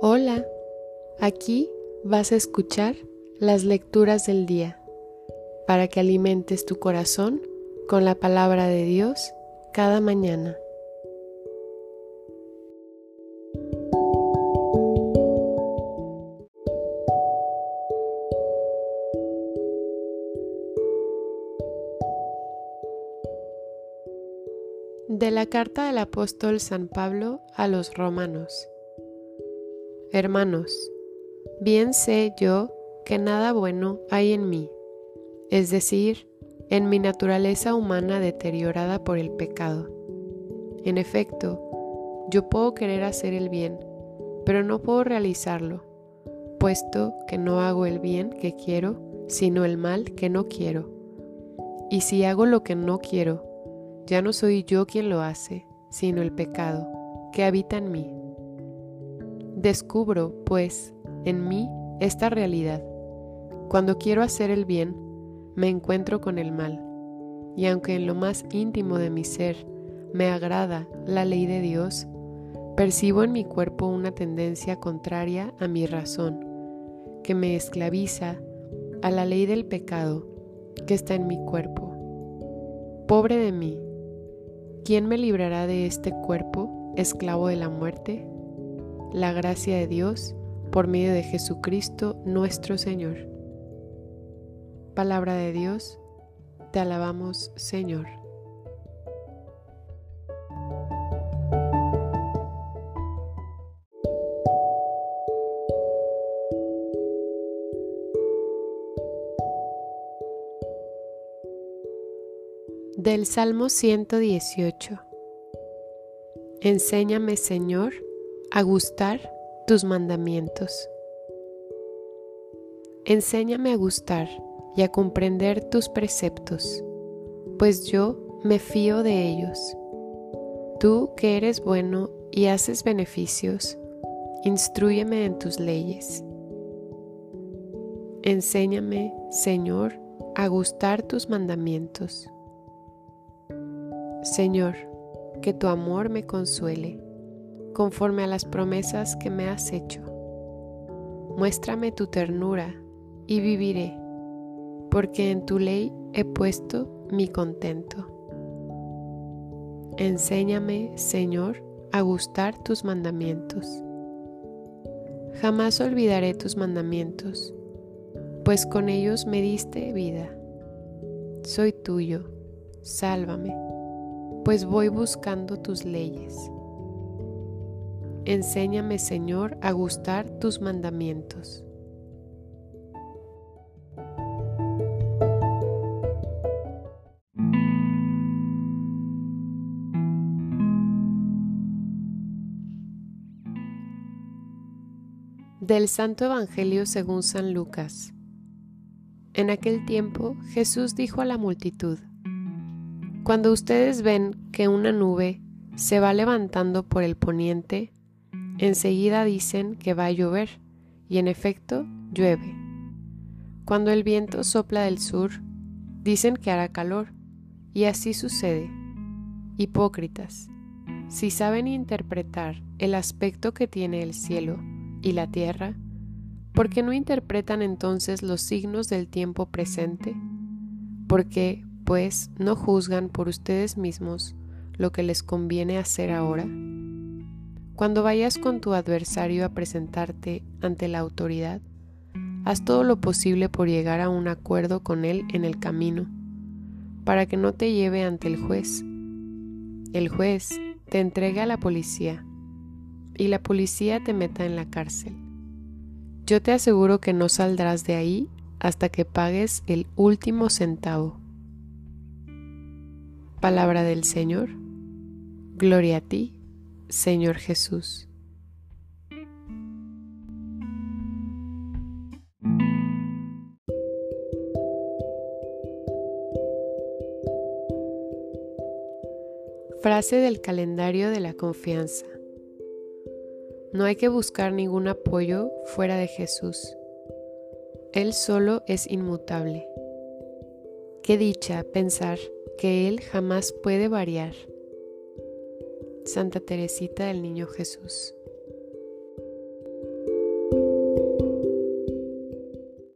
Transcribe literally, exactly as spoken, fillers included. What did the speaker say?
Hola, aquí vas a escuchar las lecturas del día para que alimentes tu corazón con la palabra de Dios cada mañana. De la carta del apóstol San Pablo a los romanos. Hermanos, bien sé yo que nada bueno hay en mí, es decir, en mi naturaleza humana deteriorada por el pecado. En efecto, yo puedo querer hacer el bien, pero no puedo realizarlo, puesto que no hago el bien que quiero, sino el mal que no quiero. Y si hago lo que no quiero, ya no soy yo quien lo hace, sino el pecado que habita en mí. Descubro, pues, en mí esta realidad. Cuando quiero hacer el bien, me encuentro con el mal, y aunque en lo más íntimo de mi ser me agrada la ley de Dios, percibo en mi cuerpo una tendencia contraria a mi razón, que me esclaviza a la ley del pecado que está en mi cuerpo. Pobre de mí, ¿quién me librará de este cuerpo, esclavo de la muerte? La gracia de Dios, por medio de Jesucristo nuestro Señor. Palabra de Dios, te alabamos, Señor. Del Salmo ciento dieciocho. Enséñame, Señor, a gustar tus mandamientos. Enséñame a gustar y a comprender tus preceptos, pues yo me fío de ellos. Tú que eres bueno y haces beneficios, instrúyeme en tus leyes. Enséñame, Señor, a gustar tus mandamientos. Señor, que tu amor me consuele, conforme a las promesas que me has hecho. Muéstrame tu ternura y viviré, porque en tu ley he puesto mi contento. Enséñame, Señor, a gustar tus mandamientos. Jamás olvidaré tus mandamientos, pues con ellos me diste vida. Soy tuyo, sálvame, pues voy buscando tus leyes. Enséñame, Señor, a gustar tus mandamientos. Del Santo Evangelio según San Lucas. En aquel tiempo Jesús dijo a la multitud: Cuando ustedes ven que una nube se va levantando por el poniente, enseguida dicen que va a llover, y en efecto llueve. Cuando el viento sopla del sur, dicen que hará calor, y así sucede. Hipócritas, si saben interpretar el aspecto que tiene el cielo y la tierra, ¿por qué no interpretan entonces los signos del tiempo presente? ¿Por qué, pues, no juzgan por ustedes mismos lo que les conviene hacer ahora? Cuando vayas con tu adversario a presentarte ante la autoridad, haz todo lo posible por llegar a un acuerdo con él en el camino, para que no te lleve ante el juez. El juez te entregue a la policía, y la policía te meta en la cárcel. Yo te aseguro que no saldrás de ahí hasta que pagues el último centavo. Palabra del Señor. Gloria a ti, Señor Jesús. Frase del calendario de la confianza. No hay que buscar ningún apoyo fuera de Jesús. Él solo es inmutable. Qué dicha pensar que Él jamás puede variar. Santa Teresita del Niño Jesús.